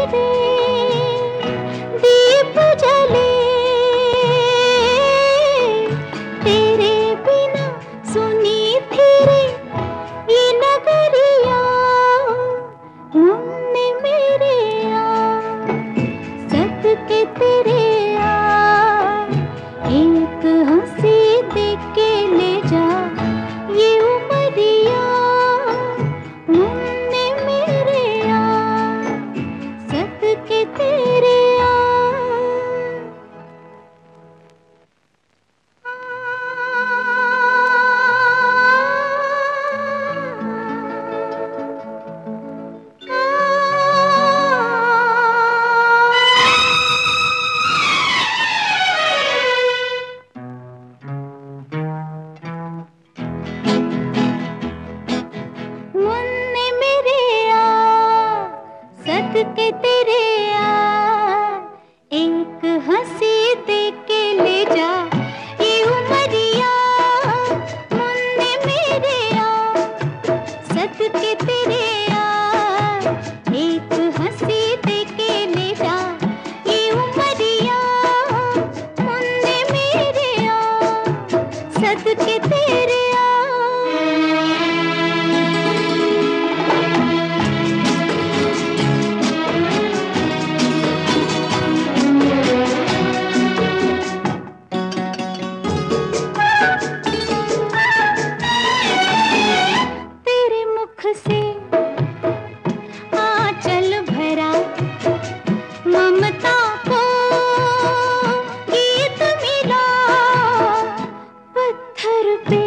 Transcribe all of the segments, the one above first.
मेरे दीप जले, तेरे बिना सुनी थी रे ये नगरिया, मुन्ने मेरे आ सदके तेरे आ, एक हंसी दे के ले जा ये उमरिया, मुन्ने मेरे आ सदके तेरे आ। मुन्ने मेरे आ सदके तेरे आ, एक हंसी दे के ले जा ये उमरिया, मुन्ने मेरे आ सदके तेरे आ, एक हंसी दे के ले जा ये उमरिया, मुन्ने मेरे आ सदके तेरे आ। तेरे मुख से आंचल भरा ममता को गीत मिला, पत्थर पे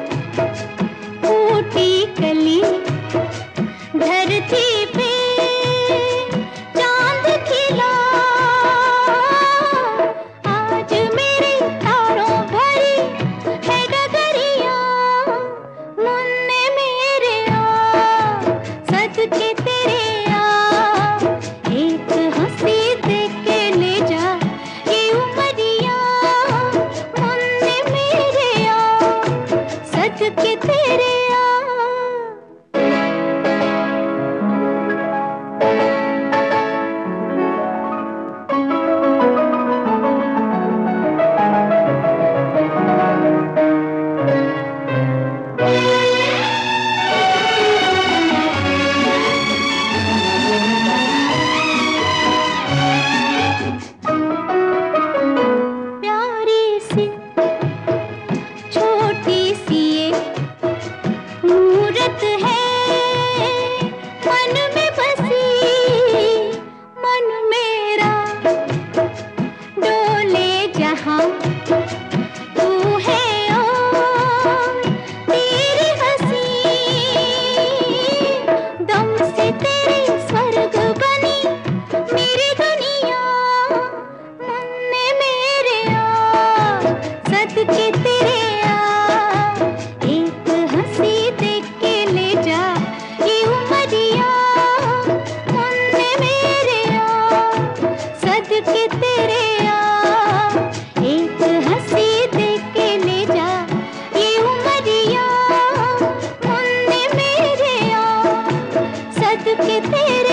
फूटी कली, धरती पे चांद खिला, आज मेरे तारों भरी है डगरिया, मुन्ने मेरे आ सदके तेरे आ, एक हंसी दे के ले जा ये उमरिया, मुन्ने मेरे आ सदके तेरे आ। प्यारी सी छोटी सी ये मूरत है मन में बसी, मन मेरा डोले जहां तू है और तेरी हंसी, दम से तेरे स्वर्ग बनी मेरी दुनिया, मुन्ने मेरे आ सदके तेरे आ, एक हंसी दे के ले जा ये उमरिया, मुन्ने मेरे आ सदके तेरे आ, एक हंसी दे के ले जा ये उमरिया, मुन्ने मेरे आ सदके तेरे